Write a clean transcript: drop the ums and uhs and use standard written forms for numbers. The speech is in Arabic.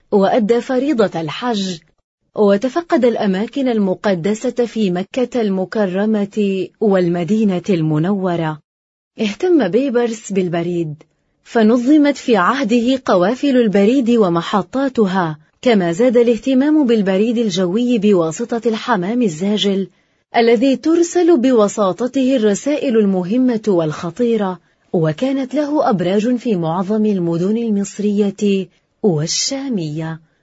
وأدى فريضة الحج، وتفقد الأماكن المقدسة في مكة المكرمة والمدينة المنورة. اهتم بيبرس بالبريد، فنظمت في عهده قوافل البريد ومحطاتها، كما زاد الاهتمام بالبريد الجوي بواسطة الحمام الزاجل الذي ترسل بوساطته الرسائل المهمة والخطيرة، وكانت له أبراج في معظم المدن المصرية والشامية.